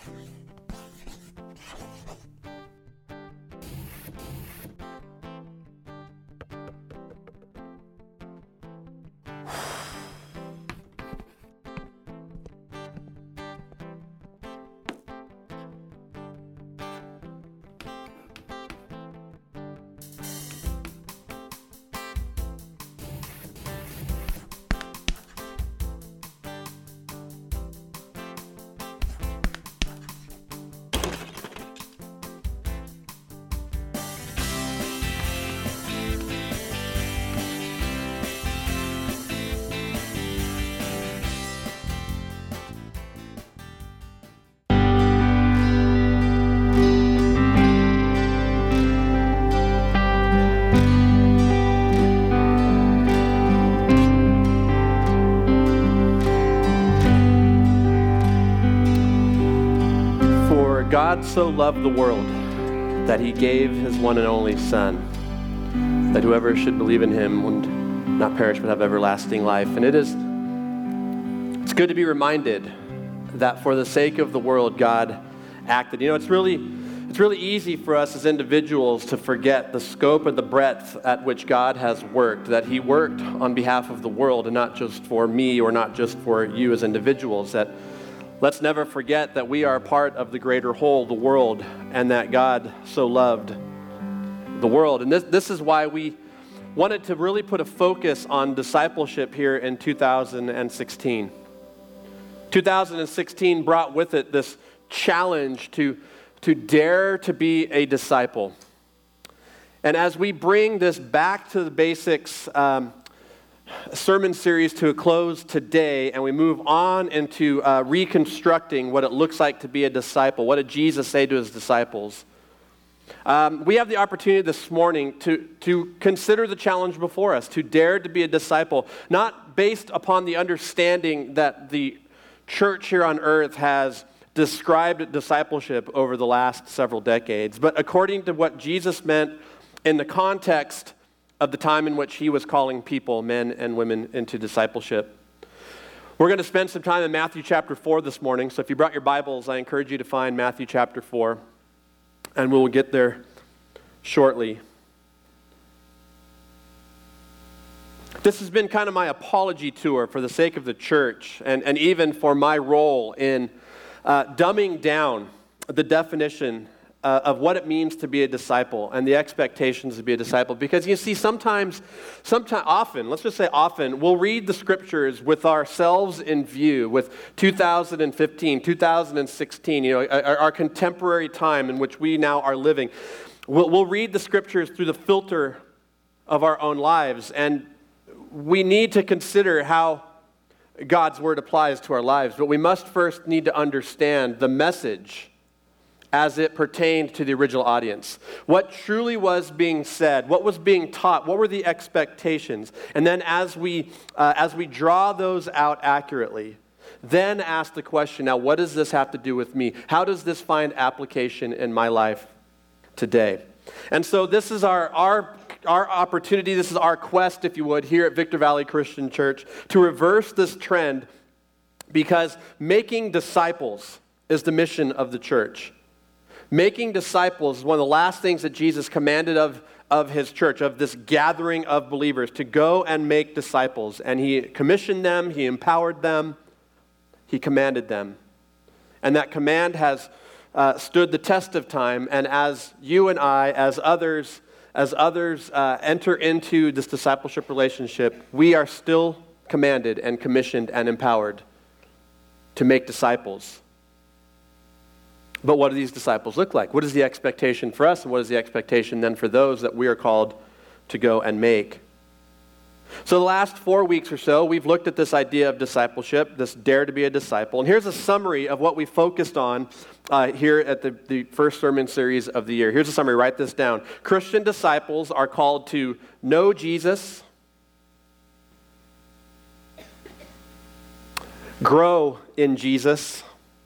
God so loved the world that he gave his one and only Son, that whoever should believe in him would not perish but have everlasting life. And it's good to be reminded that for the sake of the world, God acted. You know, it's really easy for us as individuals to forget the scope and the breadth at which God has worked, that he worked on behalf of the world and not just for me or not just for you as individuals, that let's never forget that we are part of the greater whole, the world, and that God so loved the world. And this is why we wanted to really put a focus on discipleship here in 2016. 2016 brought with it this challenge to dare to be a disciple. And as we bring this back to the basics sermon series to a close today, and we move on into reconstructing what it looks like to be a disciple. What did Jesus say to his disciples? We have the opportunity this morning to consider the challenge before us, to dare to be a disciple, not based upon the understanding that the church here on earth has described discipleship over the last several decades, but according to what Jesus meant in the context of the time in which he was calling people, men and women, into discipleship. We're going to spend some time in Matthew chapter 4 this morning, so if you brought your Bibles, I encourage you to find Matthew chapter 4, and we'll get there shortly. This has been kind of my apology tour for the sake of the church, and even for my role in dumbing down the definition of what it means to be a disciple and the expectations to be a disciple. Because you see, often, let's just say often, we'll read the scriptures with ourselves in view, with 2015, 2016, our contemporary time in which we now are living. We'll read the scriptures through the filter of our own lives, and we need to consider how God's word applies to our lives. But we must first need to understand the message as it pertained to the original audience. What truly was being said, what was being taught, what were the expectations? And then as we draw those out accurately, then ask the question, now what does this have to do with me? How does this find application in my life today? And so this is our opportunity, this is our quest, if you would, here at Victor Valley Christian Church, to reverse this trend, because making disciples is the mission of the church. Making disciples is one of the last things that Jesus commanded of his church, of this gathering of believers, to go and make disciples. And he commissioned them, he empowered them, he commanded them. And that command has stood the test of time. And as you and I, as others enter into this discipleship relationship, we are still commanded and commissioned and empowered to make disciples. But what do these disciples look like? What is the expectation for us, and what is the expectation then for those that we are called to go and make? So the last 4 weeks or so, we've looked at this idea of discipleship, this dare to be a disciple. And here's a summary of what we focused on here at the first sermon series of the year. Here's a summary. Write this down. Christian disciples are called to know Jesus, grow in Jesus,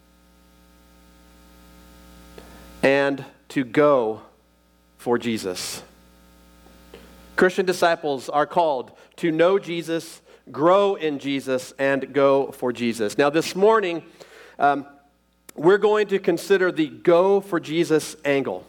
and to go for Jesus. Christian disciples are called to know Jesus, grow in Jesus, and go for Jesus. Now this morning, we're going to consider the go for Jesus angle.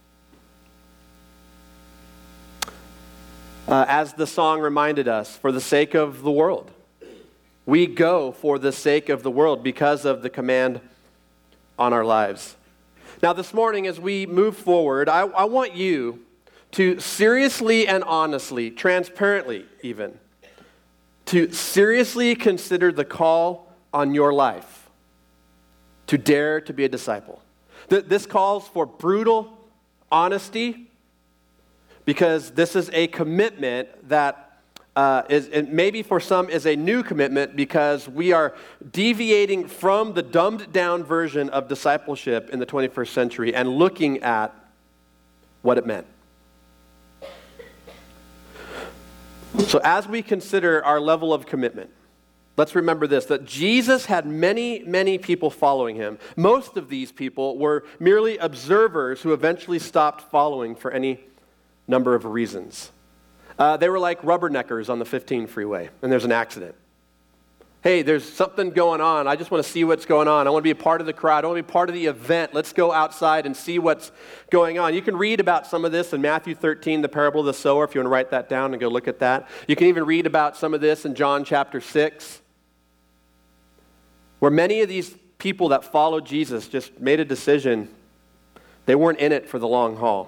As the song reminded us, for the sake of the world. We go for the sake of the world because of the command on our lives. Now this morning as we move forward, I want you to seriously and honestly, transparently even, to seriously consider the call on your life to dare to be a disciple. This calls for brutal honesty, because this is a commitment that is, and maybe for some is a new commitment, because we are deviating from the dumbed down version of discipleship in the 21st century and looking at what it meant. So as we consider our level of commitment, let's remember this, that Jesus had many, many people following him. Most of these people were merely observers who eventually stopped following for any number of reasons. They were like rubberneckers on the 15 freeway, and there's an accident. Hey, there's something going on. I just want to see what's going on. I want to be a part of the crowd. I want to be part of the event. Let's go outside and see what's going on. You can read about some of this in Matthew 13, the parable of the sower, if you want to write that down and go look at that. You can even read about some of this in John chapter 6, where many of these people that followed Jesus just made a decision. They weren't in it for the long haul.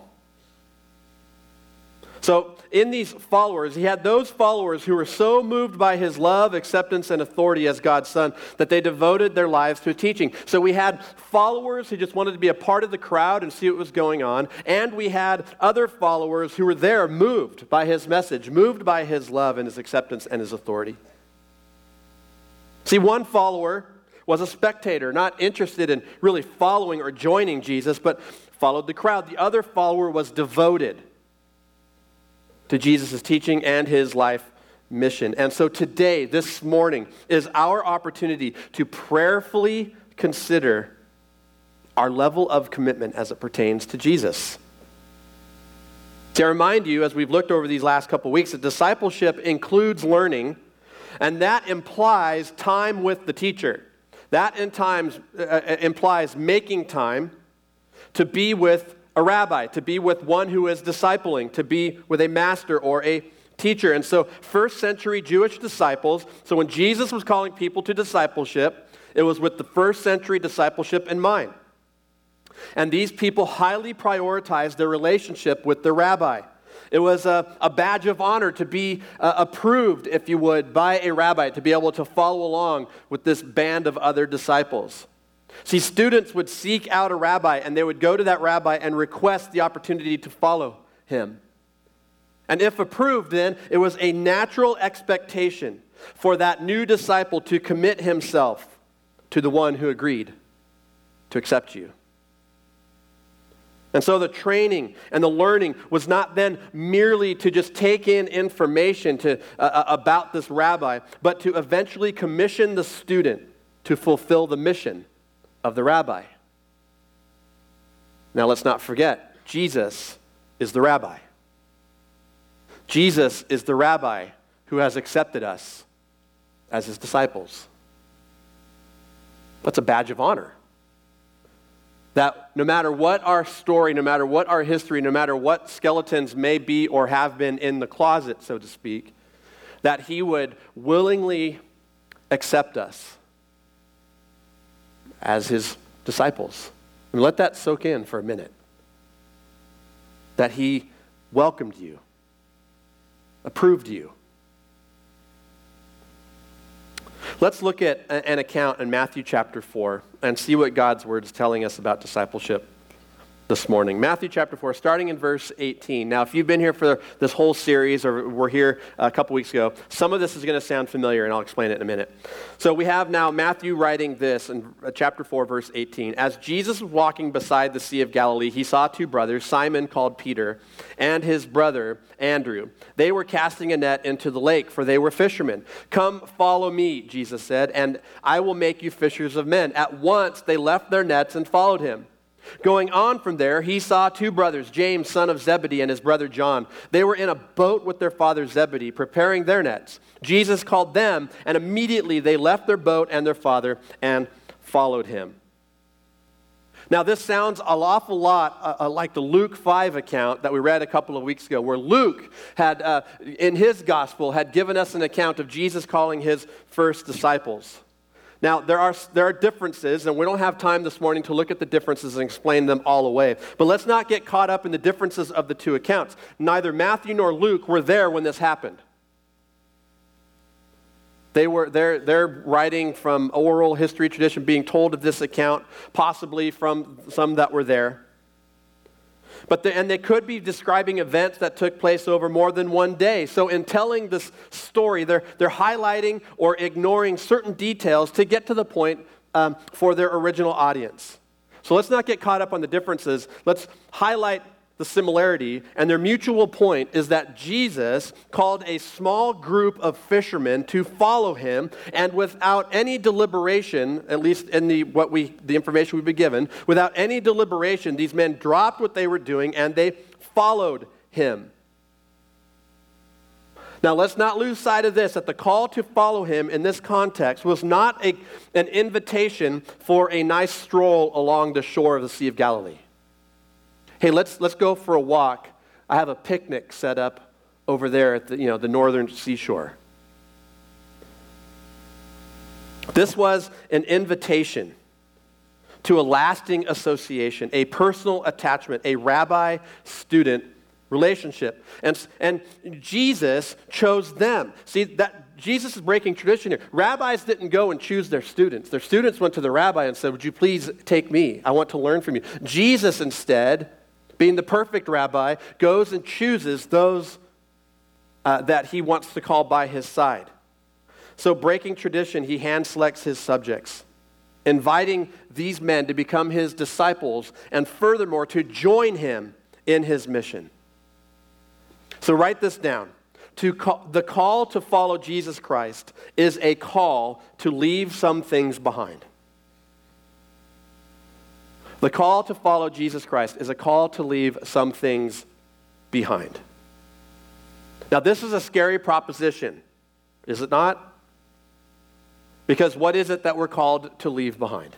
So in these followers, he had those followers who were so moved by his love, acceptance, and authority as God's son that they devoted their lives to teaching. So we had followers who just wanted to be a part of the crowd and see what was going on, and we had other followers who were there moved by his message, moved by his love and his acceptance and his authority. See, one follower was a spectator, not interested in really following or joining Jesus, but followed the crowd. The other follower was devoted to Jesus' teaching and his life mission. And so today, this morning, is our opportunity to prayerfully consider our level of commitment as it pertains to Jesus. To remind you, as we've looked over these last couple weeks, that discipleship includes learning, and that implies time with the teacher. That in times implies making time to be with a rabbi, to be with one who is discipling, to be with a master or a teacher. And so first century Jewish disciples, so when Jesus was calling people to discipleship, it was with the first century discipleship in mind. And these people highly prioritized their relationship with the rabbi. It was a badge of honor to be approved, if you would, by a rabbi, to be able to follow along with this band of other disciples. See, students would seek out a rabbi, and they would go to that rabbi and request the opportunity to follow him. And if approved, then it was a natural expectation for that new disciple to commit himself to the one who agreed to accept you. And so the training and the learning was not then merely to just take in information about this rabbi, but to eventually commission the student to fulfill the mission of the rabbi. Now let's not forget, Jesus is the rabbi. Jesus is the rabbi who has accepted us as his disciples. That's a badge of honor. That no matter what our story, no matter what our history, no matter what skeletons may be or have been in the closet, so to speak, that he would willingly accept us as his disciples. And let that soak in for a minute. That he welcomed you, approved you. Let's look at an account in Matthew chapter 4 and see what God's word is telling us about discipleship this morning. Matthew chapter 4, starting in verse 18. Now, if you've been here for this whole series, or were here a couple weeks ago, some of this is going to sound familiar, and I'll explain it in a minute. So we have now Matthew writing this in chapter 4, verse 18. As Jesus was walking beside the Sea of Galilee, he saw two brothers, Simon called Peter, and his brother Andrew. They were casting a net into the lake, for they were fishermen. "Come, follow me," Jesus said, "and I will make you fishers of men." At once they left their nets and followed him. Going on from there, he saw two brothers, James, son of Zebedee, and his brother John. They were in a boat with their father Zebedee, preparing their nets. Jesus called them, and immediately they left their boat and their father and followed him. Now, this sounds an awful lot like the Luke 5 account that we read a couple of weeks ago, where Luke had, in his gospel, had given us an account of Jesus calling his first disciples. Now, there are differences, and we don't have time this morning to look at the differences and explain them all away. But let's not get caught up in the differences of the two accounts. Neither Matthew nor Luke were there when this happened. They're writing from oral history tradition, being told of this account, possibly from some that were there. And they could be describing events that took place over more than one day. So in telling this story, they're highlighting or ignoring certain details to get to the point for their original audience. So let's not get caught up on the differences. Let's highlight the similarity, and their mutual point is that Jesus called a small group of fishermen to follow him, and without any deliberation, at least in the information we've been given, without any deliberation, these men dropped what they were doing and they followed him. Now, let's not lose sight of this, that the call to follow him in this context was not an invitation for a nice stroll along the shore of the Sea of Galilee. Hey, let's go for a walk. I have a picnic set up over there at the northern seashore. This was an invitation to a lasting association, a personal attachment, a rabbi-student relationship. And Jesus chose them. See, that Jesus is breaking tradition here. Rabbis didn't go and choose their students. Their students went to the rabbi and said, "Would you please take me? I want to learn from you." Jesus instead, being the perfect rabbi, goes and chooses those that he wants to call by his side. So breaking tradition, he hand selects his subjects, inviting these men to become his disciples and furthermore to join him in his mission. So write this down. The call to follow Jesus Christ is a call to leave some things behind. The call to follow Jesus Christ is a call to leave some things behind. Now, this is a scary proposition, is it not? Because what is it that we're called to leave behind?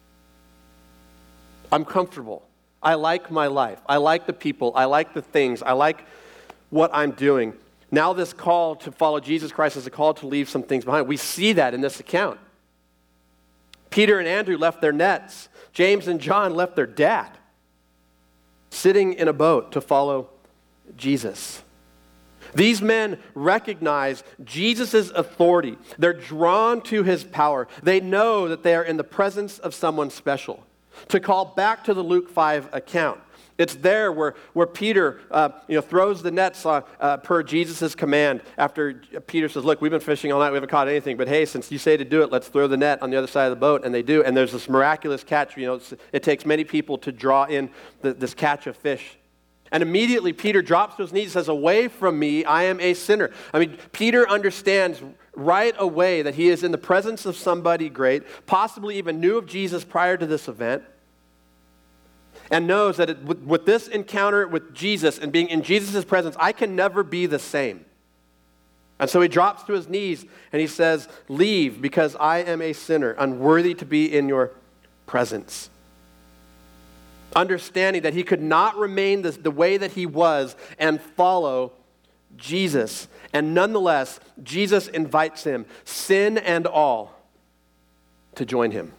I'm comfortable. I like my life. I like the people. I like the things. I like what I'm doing. Now this call to follow Jesus Christ is a call to leave some things behind. We see that in this account. Peter and Andrew left their nets. James and John left their dad, sitting in a boat to follow Jesus. These men recognize Jesus' authority. They're drawn to his power. They know that they are in the presence of someone special. To call back to the Luke 5 account, it's there where Peter throws the nets per Jesus' command after Peter says, "Look, we've been fishing all night, we haven't caught anything, but hey, since you say to do it, let's throw the net on the other side of the boat." And they do, and there's this miraculous catch. It takes many people to draw in this catch of fish. And immediately Peter drops to his knees and says, "Away from me, I am a sinner." I mean, Peter understands right away that he is in the presence of somebody great, possibly even knew of Jesus prior to this event, and knows that with this encounter with Jesus and being in Jesus' presence, I can never be the same. And so he drops to his knees and he says, "Leave, because I am a sinner, unworthy to be in your presence." Understanding that he could not remain the way that he was and follow Jesus. And nonetheless, Jesus invites him, sin and all, to join him.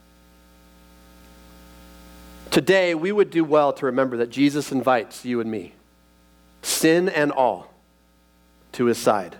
Today, we would do well to remember that Jesus invites you and me, sin and all, to his side.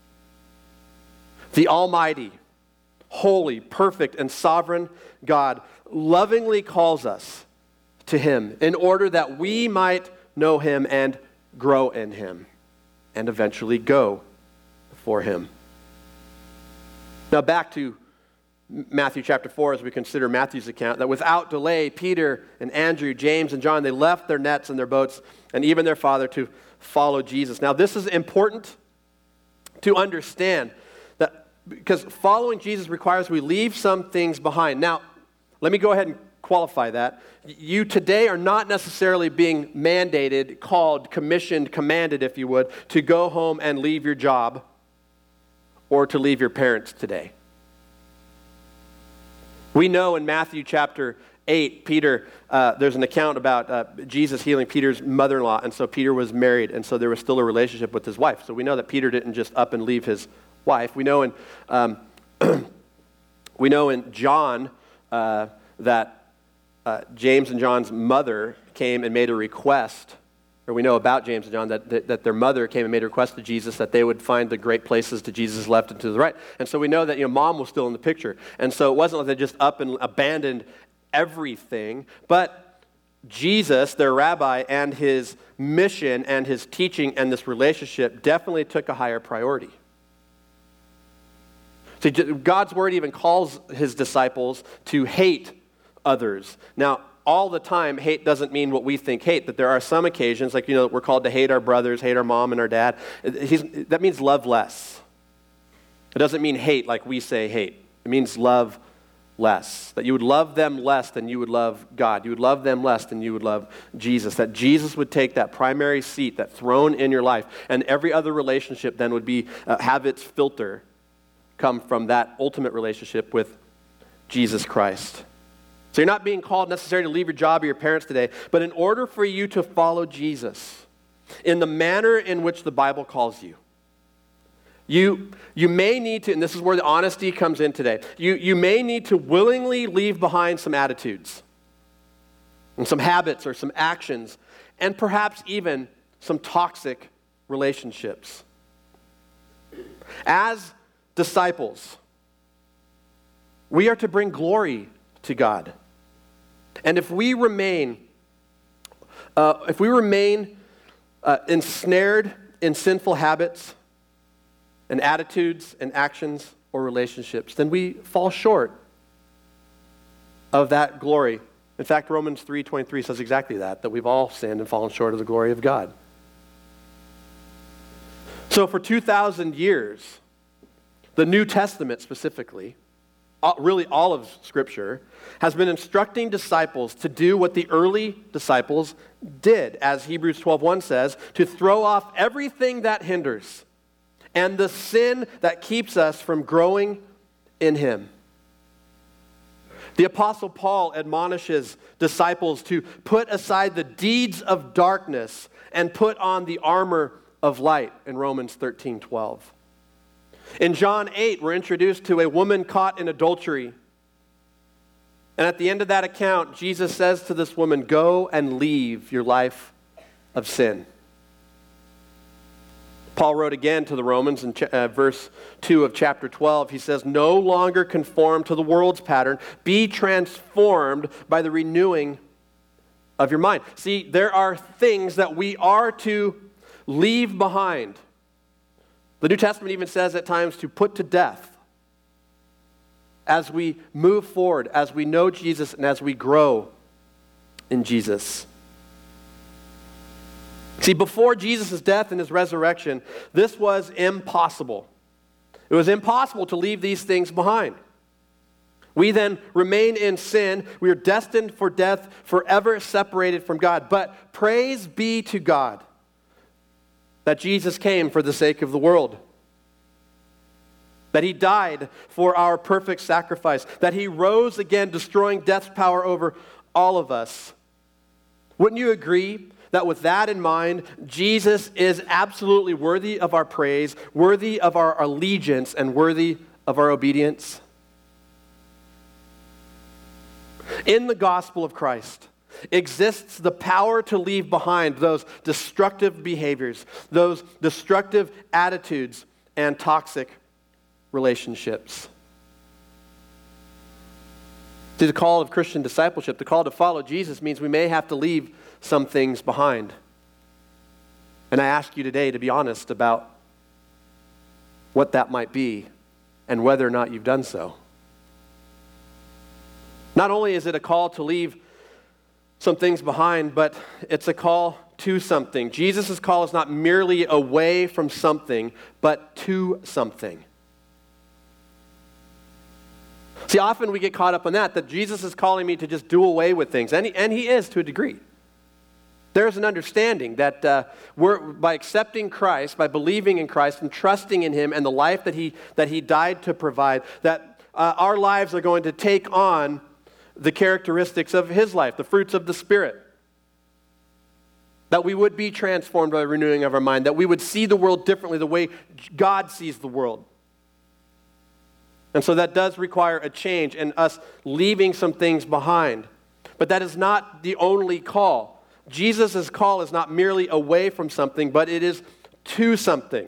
The Almighty, holy, perfect, and sovereign God lovingly calls us to him in order that we might know him and grow in him and eventually go for him. Now back to Matthew chapter 4 as we consider Matthew's account, that without delay, Peter and Andrew, James and John, they left their nets and their boats and even their father to follow Jesus. Now this is important to understand, that because following Jesus requires we leave some things behind. Now, let me go ahead and qualify that. You today are not necessarily being mandated, called, commissioned, commanded, if you would, to go home and leave your job or to leave your parents today. We know in Matthew chapter 8, Peter, there's an account about Jesus healing Peter's mother-in-law, and so Peter was married, and so there was still a relationship with his wife. So we know that Peter didn't just up and leave his wife. We know in John that James and John's mother came and made a request, or we know about James and John that their mother came and made a request to Jesus that they would find the great places to Jesus' left and to the right. And so we know that mom was still in the picture. And so it wasn't like they just up and abandoned everything, but Jesus, their rabbi, and his mission and his teaching and this relationship definitely took a higher priority. See, God's word even calls his disciples to hate others. Now, all the time, hate doesn't mean what we think hate, that there are some occasions, like, we're called to hate our brothers, hate our mom and our dad. That means love less. It doesn't mean hate like we say hate. It means love less. That you would love them less than you would love God. You would love them less than you would love Jesus. That Jesus would take that primary seat, that throne in your life, and every other relationship then would be have its filter come from that ultimate relationship with Jesus Christ. So you're not being called necessarily to leave your job or your parents today, but in order for you to follow Jesus in the manner in which the Bible calls you, you may need to, and this is where the honesty comes in today, you may need to willingly leave behind some attitudes and some habits or some actions and perhaps even some toxic relationships. As disciples, we are to bring glory to God. And if we remain ensnared in sinful habits and attitudes and actions or relationships, then we fall short of that glory. In fact, Romans 3:23 says exactly that we've all sinned and fallen short of the glory of God. So for 2,000 years, the New Testament specifically, really all of Scripture, has been instructing disciples to do what the early disciples did, as Hebrews 12:1 says, to throw off everything that hinders and the sin that keeps us from growing in Him. The Apostle Paul admonishes disciples to put aside the deeds of darkness and put on the armor of light in Romans 13:12. In John 8, we're introduced to a woman caught in adultery. And at the end of that account, Jesus says to this woman, "Go and leave your life of sin." Paul wrote again to the Romans in verse 2 of chapter 12. He says, "No longer conform to the world's pattern. Be transformed by the renewing of your mind." See, there are things that we are to leave behind. The New Testament even says at times to put to death as we move forward, as we know Jesus, and as we grow in Jesus. See, before Jesus' death and his resurrection, this was impossible. It was impossible to leave these things behind. We then remain in sin. We are destined for death, forever separated from God. But praise be to God that Jesus came for the sake of the world, that he died for our perfect sacrifice, that he rose again, destroying death's power over all of us. Wouldn't you agree that with that in mind, Jesus is absolutely worthy of our praise, worthy of our allegiance, and worthy of our obedience? In the gospel of Christ exists the power to leave behind those destructive behaviors, those destructive attitudes, and toxic relationships. See, the call of Christian discipleship, the call to follow Jesus, means we may have to leave some things behind. And I ask you today to be honest about what that might be and whether or not you've done so. Not only is it a call to leave some things behind, but it's a call to something. Jesus' call is not merely away from something, but to something. See, often we get caught up on that Jesus is calling me to just do away with things, and he is to a degree. There's an understanding that by accepting Christ, by believing in Christ and trusting in him and the life that he died to provide, that our lives are going to take on the characteristics of his life, the fruits of the Spirit. That we would be transformed by the renewing of our mind, that we would see the world differently the way God sees the world. And so that does require a change and us leaving some things behind. But that is not the only call. Jesus' call is not merely away from something, but it is to something.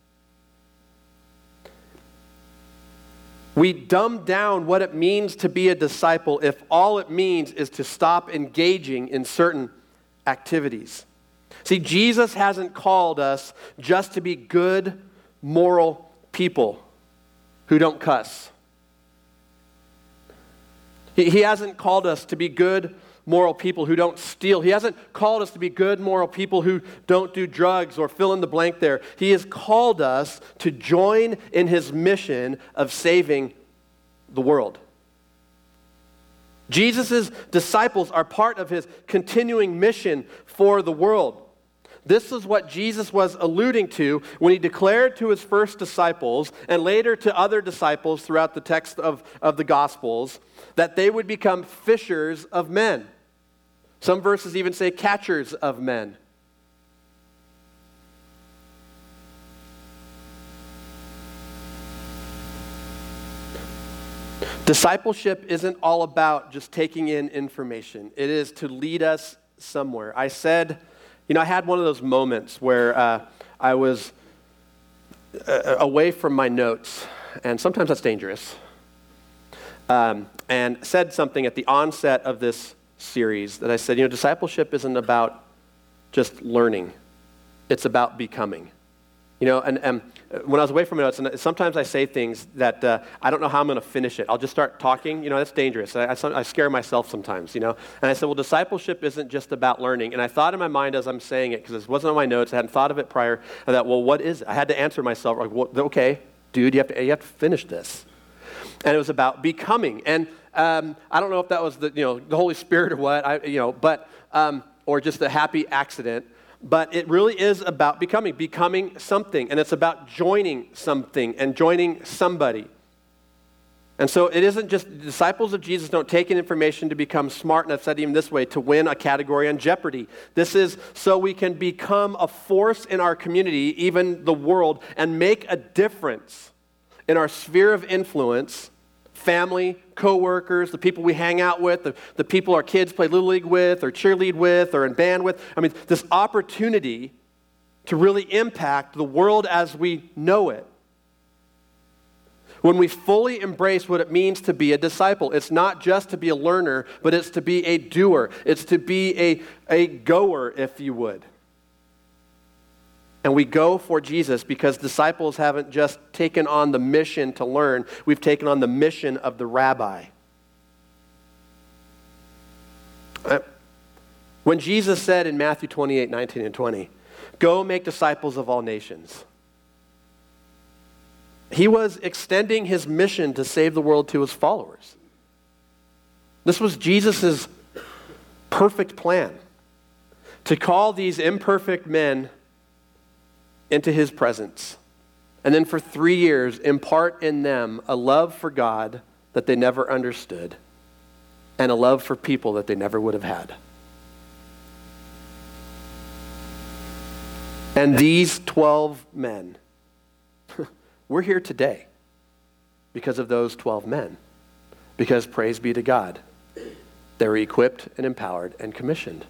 We dumb down what it means to be a disciple if all it means is to stop engaging in certain activities. See, Jesus hasn't called us just to be good, moral people who don't cuss. He hasn't called us to be good, moral people who don't steal. He hasn't called us to be good, moral people who don't do drugs or fill in the blank there. He has called us to join in his mission of saving the world. Jesus' disciples are part of his continuing mission for the world. This is what Jesus was alluding to when he declared to his first disciples and later to other disciples throughout the text of the Gospels that they would become fishers of men. Some verses even say catchers of men. Discipleship isn't all about just taking in information. It is to lead us somewhere. I said, I had one of those moments where I was away from my notes, and sometimes that's dangerous, and said something at the onset of this series that I said, discipleship isn't about just learning. It's about becoming. And when I was away from my notes, and sometimes I say things that I don't know how I'm going to finish it. I'll just start talking. That's dangerous. I scare myself sometimes, And I said, well, discipleship isn't just about learning. And I thought in my mind as I'm saying it, because it wasn't on my notes, I hadn't thought of it prior, I thought, well, what is it? I had to answer myself, like, well, okay, dude, you have to finish this. And it was about becoming. And I don't know if that was the Holy Spirit or what, or just a happy accident. But it really is about becoming something, and it's about joining something and joining somebody. And so it isn't just, disciples of Jesus don't take in information to become smart, and I've said even this way, to win a category on Jeopardy. This is so we can become a force in our community, even the world, and make a difference in our sphere of influence, family, co-workers, the people we hang out with, the people our kids play Little League with or cheerlead with or in band with. This opportunity to really impact the world as we know it. When we fully embrace what it means to be a disciple, it's not just to be a learner, but it's to be a doer. It's to be a goer, if you would. And we go for Jesus because disciples haven't just taken on the mission to learn. We've taken on the mission of the rabbi. When Jesus said in Matthew 28, 19 and 20, go make disciples of all nations, he was extending his mission to save the world to his followers. This was Jesus' perfect plan, to call these imperfect men into his presence. And then for 3 years, impart in them a love for God that they never understood and a love for people that they never would have had. And these 12 men, we're here today because of those 12 men. Because praise be to God, they were equipped and empowered and commissioned.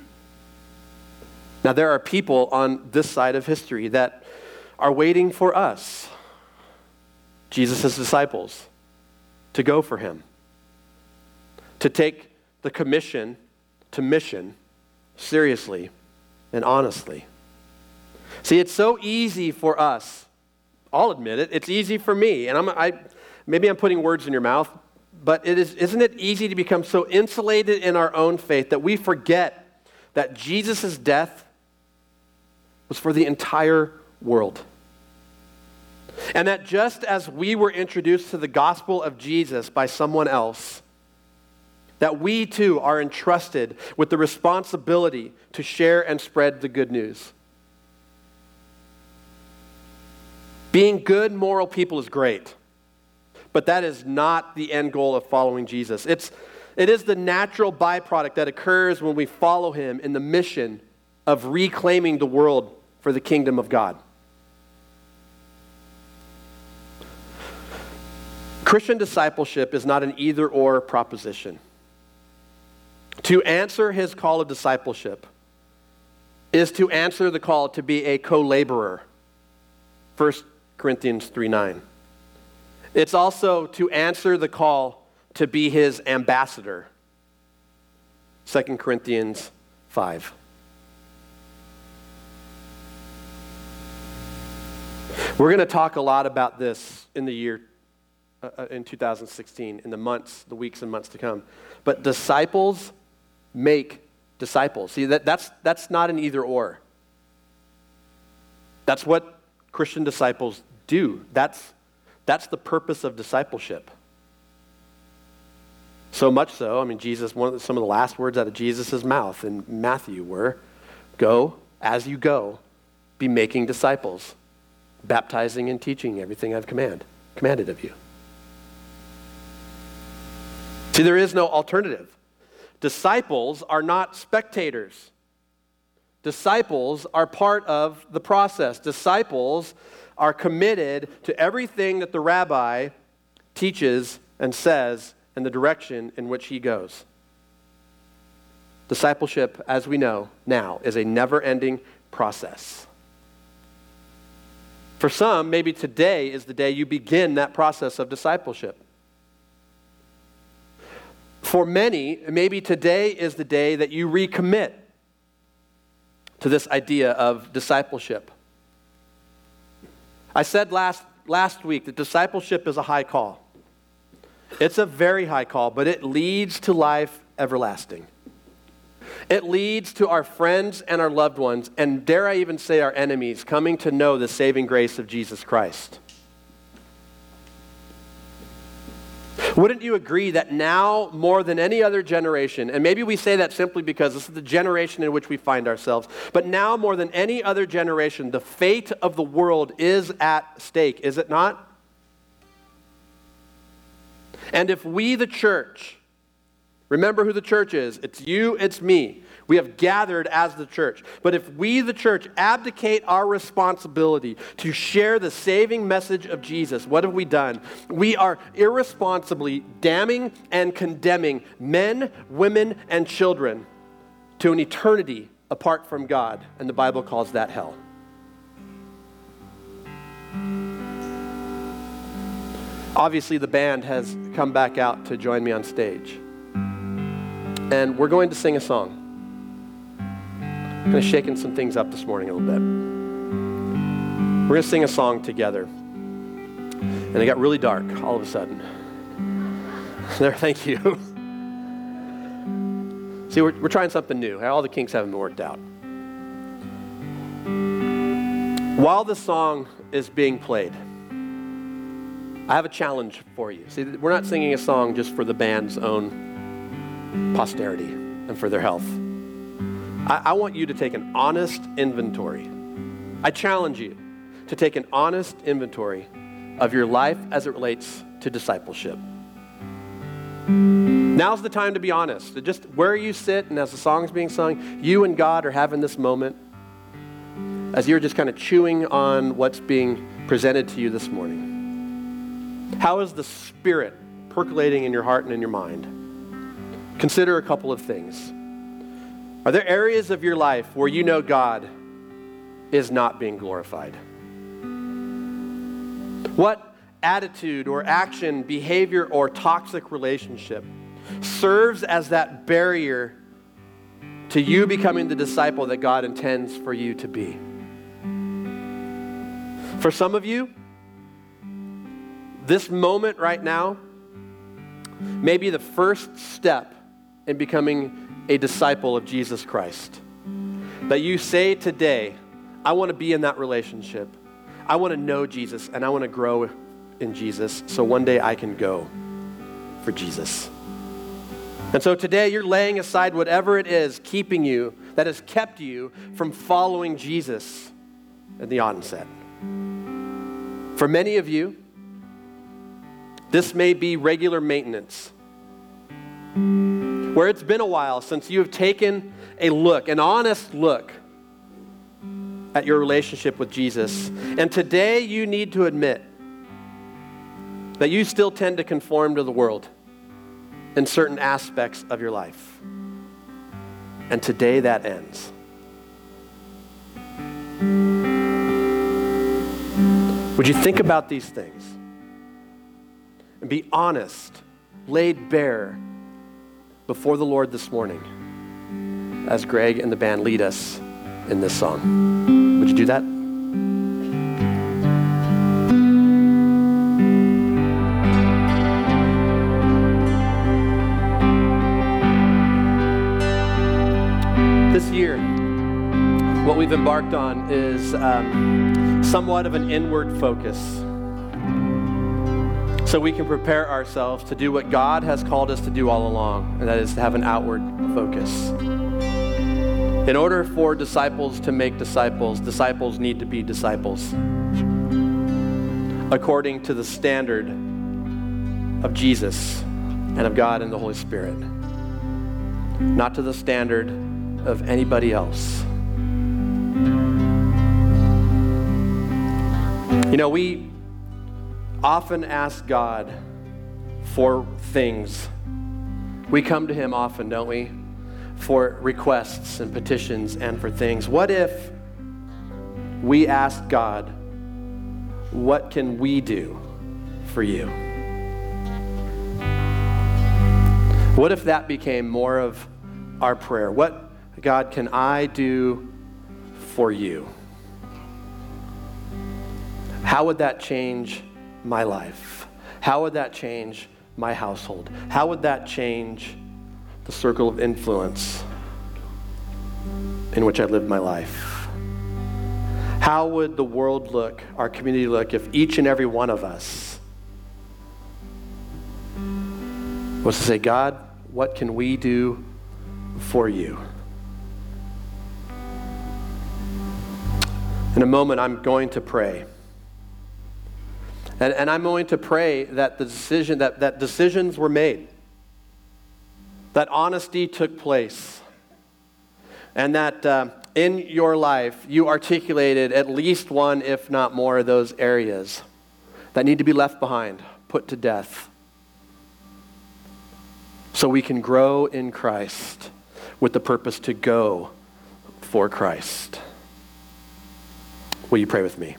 Now, there are people on this side of history that are waiting for us, Jesus' disciples, to go for him, to take the commission to mission seriously and honestly. See, it's so easy for us. I'll admit it. It's easy for me, and maybe I'm putting words in your mouth, but isn't it easy to become so insulated in our own faith that we forget that Jesus' death was for the entire world. And that just as we were introduced to the gospel of Jesus by someone else, that we too are entrusted with the responsibility to share and spread the good news. Being good, moral people is great, but that is not the end goal of following Jesus. It's It is the natural byproduct that occurs when we follow him in the mission of reclaiming the world for the kingdom of God. Christian discipleship is not an either-or proposition. To answer his call of discipleship is to answer the call to be a co-laborer. 1 Corinthians 3:9. It's also to answer the call to be his ambassador. 2 Corinthians 5. We're going to talk a lot about this in the year in 2016, in the weeks and months to come. But disciples make disciples. See, that's not an either or. That's what Christian disciples do. That's the purpose of discipleship. So much so, Jesus, some of the last words out of Jesus' mouth in Matthew were, "Go, as you go, be making disciples, baptizing and teaching everything I've commanded of you." See, there is no alternative. Disciples are not spectators. Disciples are part of the process. Disciples are committed to everything that the rabbi teaches and says and the direction in which he goes. Discipleship, as we know now, is a never-ending process. For some, maybe today is the day you begin that process of discipleship. For many, maybe today is the day that you recommit to this idea of discipleship. I said last week that discipleship is a high call. It's a very high call, but it leads to life everlasting. It leads to our friends and our loved ones, and dare I even say our enemies, coming to know the saving grace of Jesus Christ. Wouldn't you agree that now, more than any other generation, and maybe we say that simply because this is the generation in which we find ourselves, but now more than any other generation, the fate of the world is at stake, is it not? And if we, the church, remember who the church is, it's you, it's me. We have gathered as the church. But if we, the church, abdicate our responsibility to share the saving message of Jesus, what have we done? We are irresponsibly damning and condemning men, women, and children to an eternity apart from God. And the Bible calls that hell. Obviously, the band has come back out to join me on stage. And we're going to sing a song. I'm going to shaking some things up this morning a little bit. We're going to sing a song together. And it got really dark all of a sudden. There, thank you. See, we're trying something new. All the kinks haven't been worked out. While the song is being played, I have a challenge for you. See, we're not singing a song just for the band's own posterity and for their health. I want you to take an honest inventory. I challenge you to take an honest inventory of your life as it relates to discipleship. Now's the time to be honest. Just where you sit and as the song's being sung, you and God are having this moment as you're just kind of chewing on what's being presented to you this morning. How is the Spirit percolating in your heart and in your mind? Consider a couple of things. Are there areas of your life where you know God is not being glorified? What attitude or action, behavior, or toxic relationship serves as that barrier to you becoming the disciple that God intends for you to be? For some of you, this moment right now may be the first step in becoming a disciple of Jesus Christ. That you say today, I want to be in that relationship. I want to know Jesus and I want to grow in Jesus so one day I can go for Jesus. And so today you're laying aside whatever it is keeping you, that has kept you from following Jesus at the onset. For many of you, this may be regular maintenance. where it's been a while since you have taken a look, an honest look at your relationship with Jesus. And today you need to admit that you still tend to conform to the world in certain aspects of your life. And today that ends. Would you think about these things and be honest, laid bare before the Lord this morning as Greg and the band lead us in this song? Would you do that? This year, what we've embarked on is somewhat of an inward focus, so we can prepare ourselves to do what God has called us to do all along, and that is to have an outward focus. In order for disciples to make disciples, disciples need to be disciples according to the standard of Jesus and of God and the Holy Spirit, not to the standard of anybody else. You know, we often ask God for things. We come to Him often, don't we? For requests and petitions and for things. What if we asked God, what can we do for you? What if that became more of our prayer? What, God, can I do for you? How would that change my life? How would that change my household? How would that change the circle of influence in which I live my life? How would the world look, our community look, if each and every one of us was to say, God, what can we do for you? In a moment, I'm going to pray. And I'm going to pray that that decisions were made, that honesty took place, and that in your life you articulated at least one, if not more, of those areas that need to be left behind, put to death, so we can grow in Christ with the purpose to go for Christ. Will you pray with me?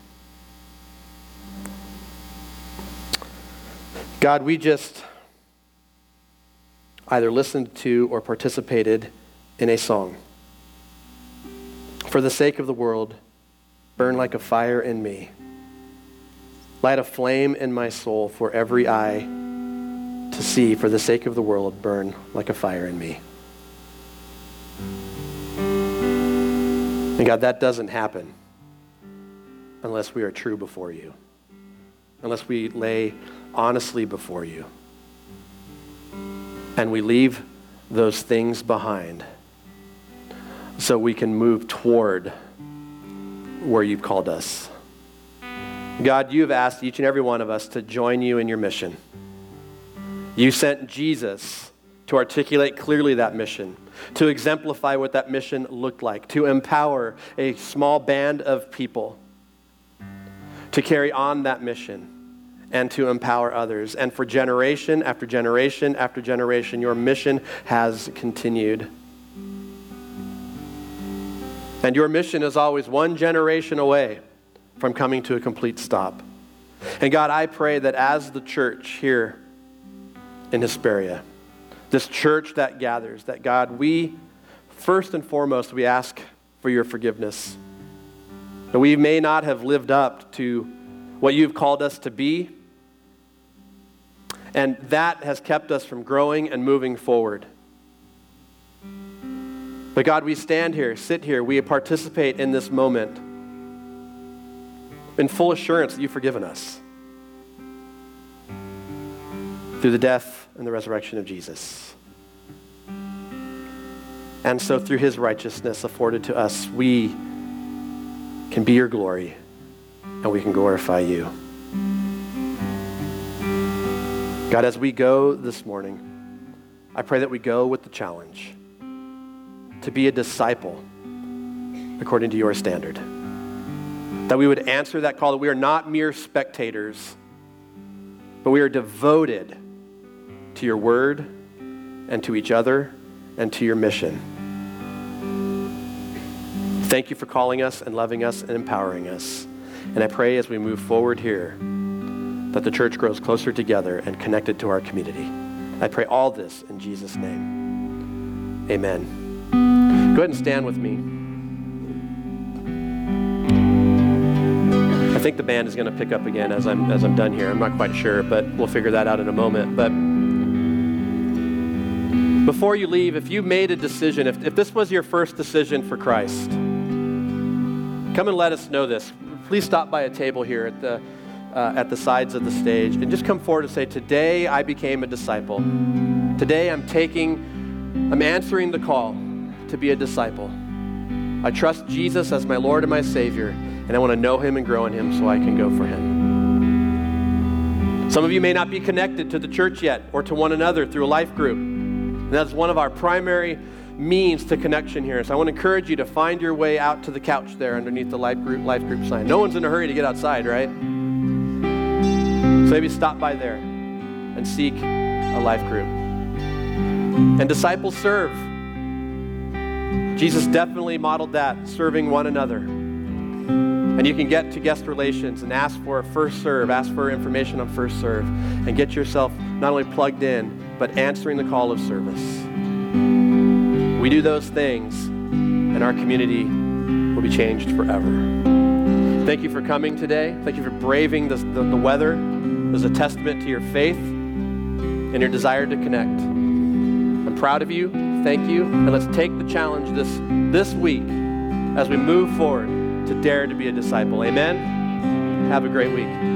God, we just either listened to or participated in a song. For the sake of the world, burn like a fire in me. Light a flame in my soul for every eye to see. For the sake of the world, burn like a fire in me. And God, that doesn't happen unless we are true before you, unless we lay honestly before you, and we leave those things behind so we can move toward where you've called us. God, you have asked each and every one of us to join you in your mission. You sent Jesus to articulate clearly that mission, to exemplify what that mission looked like, to empower a small band of people to carry on that mission and to empower others. And for generation after generation after generation, your mission has continued. And your mission is always one generation away from coming to a complete stop. And God, I pray that as the church here in Hesperia, this church that gathers, that God, we, first and foremost, we ask for your forgiveness. That we may not have lived up to what you've called us to be, and that has kept us from growing and moving forward. But God, we stand here, sit here, we participate in this moment in full assurance that you've forgiven us through the death and the resurrection of Jesus. And so through his righteousness afforded to us, we can be your glory and we can glorify you. God, as we go this morning, I pray that we go with the challenge to be a disciple according to your standard. That we would answer that call, that we are not mere spectators, but we are devoted to your word and to each other and to your mission. Thank you for calling us and loving us and empowering us. And I pray as we move forward here that the church grows closer together and connected to our community. I pray all this in Jesus' name. Amen. Go ahead and stand with me. I think the band is going to pick up again as I'm done here. I'm not quite sure, but we'll figure that out in a moment. But before you leave, if you made a decision, if this was your first decision for Christ, come and let us know this. Please stop by a table here at the sides of the stage and just come forward and say, today I became a disciple. Today I'm answering the call to be a disciple. I trust Jesus as my Lord and my Savior, and I want to know him and grow in him so I can go for him. Some of you may not be connected to the church yet or to one another through a life group. And that's one of our primary means to connection here. So I want to encourage you to find your way out to the couch there underneath the life group sign. No one's in a hurry to get outside, right? So maybe stop by there and seek a life group. And disciples serve. Jesus definitely modeled that, serving one another. And you can get to guest relations and ask for First Serve, ask for information on First Serve, and get yourself not only plugged in, but answering the call of service. We do those things, and our community will be changed forever. Thank you for coming today. Thank you for braving the weather. It was a testament to your faith and your desire to connect. I'm proud of you. Thank you. And let's take the challenge this week as we move forward to dare to be a disciple. Amen? Have a great week.